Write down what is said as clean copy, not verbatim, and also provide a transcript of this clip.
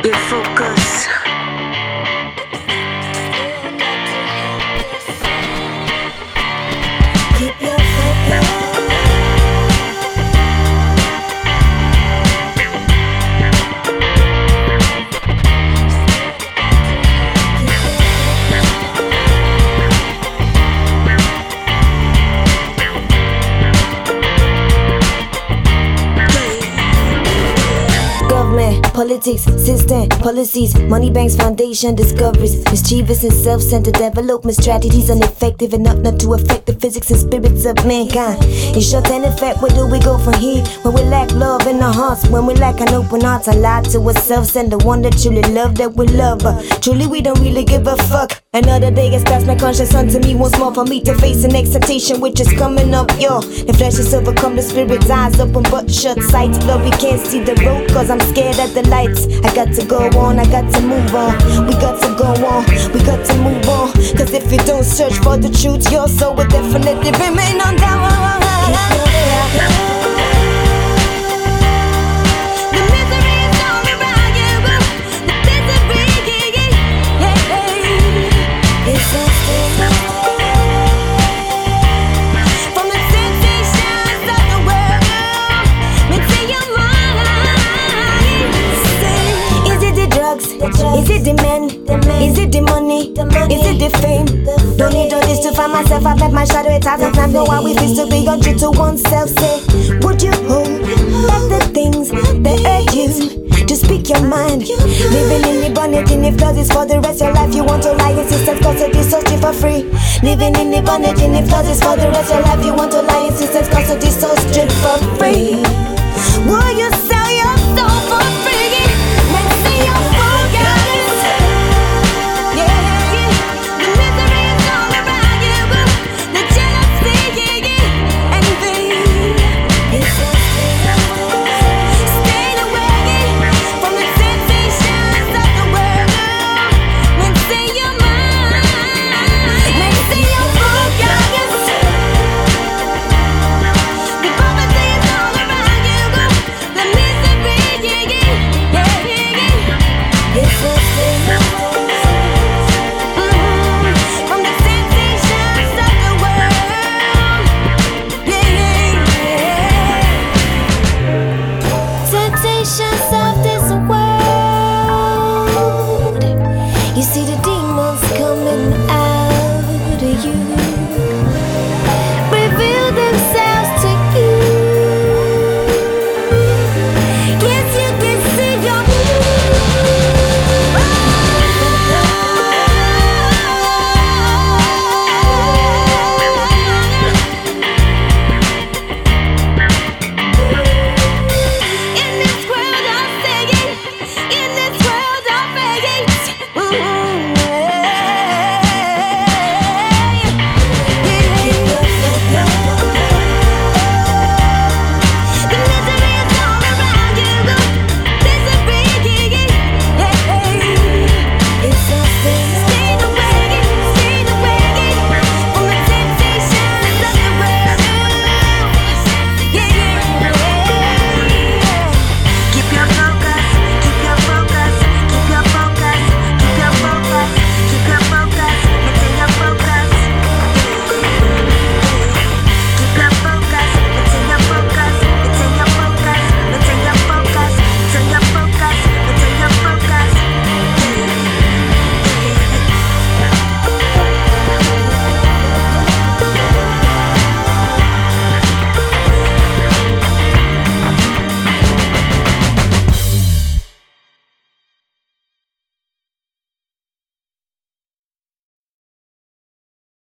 Yeah, focus. Keep your focus. Government, politics, system, policies, money banks, foundation, discoveries, mischievous and self-centered development strategies, ineffective enough not to affect the physics and spirits of mankind. In short and effect, where do we go from here? When we lack love in our hearts, when we lack an open heart, I lie to ourselves and the one that truly love that we love. But truly we don't really give a fuck. Another day gets past my conscience unto me once more for me to face an expectation which is coming up, yo. The flesh is overcome, the spirit's eyes open but shut, sights blur, we can't see the road cause I'm scared at the lights. I got to go on, I got to move on. We got to go on, we got to move on. Cause if you don't search for the truth, your soul will definitely remain on down. Is it the men? Is it the money? Is it the fame? Don't need all this to find myself. I've met my shadow 1,000 times. Know how it feels to be untrue to oneself. Say, would you hold back the things that hurt you? To speak your mind. Living in the bondage and if love is for the rest of your life, you want to lie. Insistence cause to this searching for free. Living in the bondage and if love is for the rest of your life, you want to lie. Insistence cause to this searching for free. Will you sell your soul for free? Let's see your focus. Temptations of